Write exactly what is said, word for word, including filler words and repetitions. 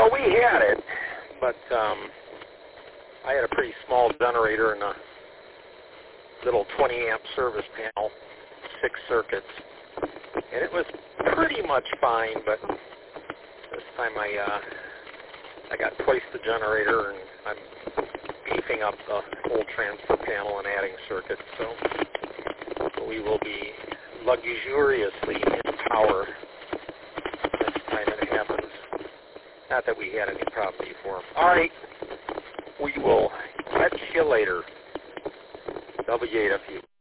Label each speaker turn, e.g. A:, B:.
A: Well, we had it, but um, I had a pretty small generator and a little twenty amp service panel, six circuits, and it was pretty much fine. But this time I uh, I got twice the generator, and I'm beefing up the whole transfer panel and adding circuits. So we will be luxuriously in power next time it happens. Not that we had any problem before. All right, we will catch you later. W eight F U.